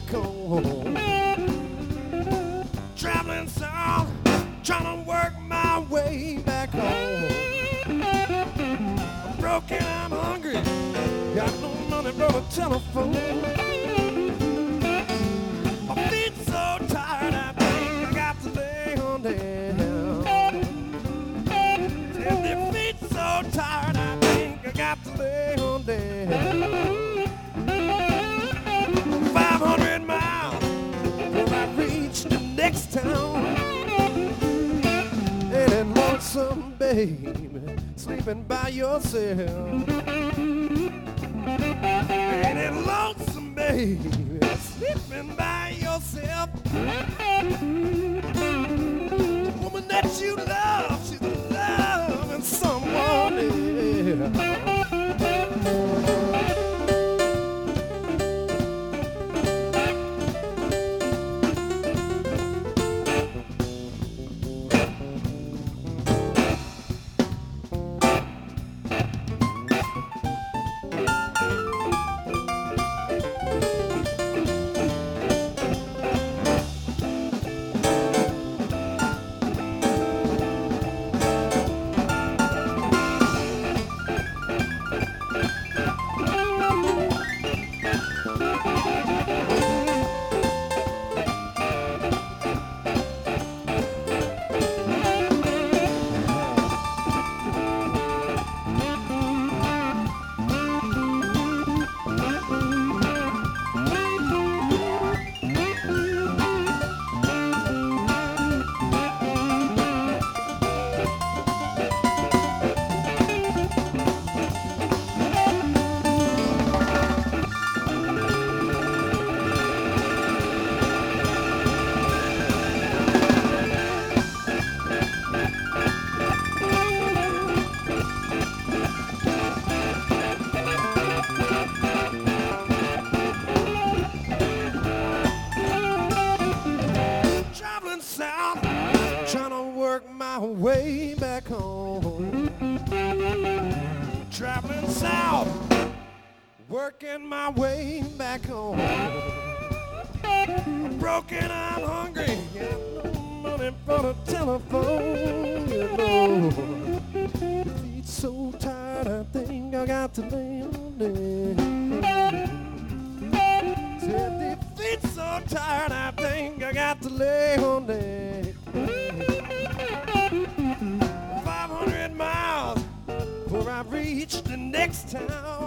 back home. Traveling south, trying to work my way back home. I'm broken, I'm hungry, got no money for the telephone. My feet so tired, I think I got to lay on down. And their feet so tired, I think I got to lay on down. 500 miles before I reach the next town. And then lonesome baby, sleeping by yourself. And then lonesome baby, sleeping by yourself. The woman that you love, she's loving someone else. Way back home, traveling south, working my way back home. I'm broken, I'm hungry, got no money for the telephone. You know, feet so tired, I think I got to lay on them. Said the feet so tired, I think I got to lay on them. 500 miles before I reach the next town.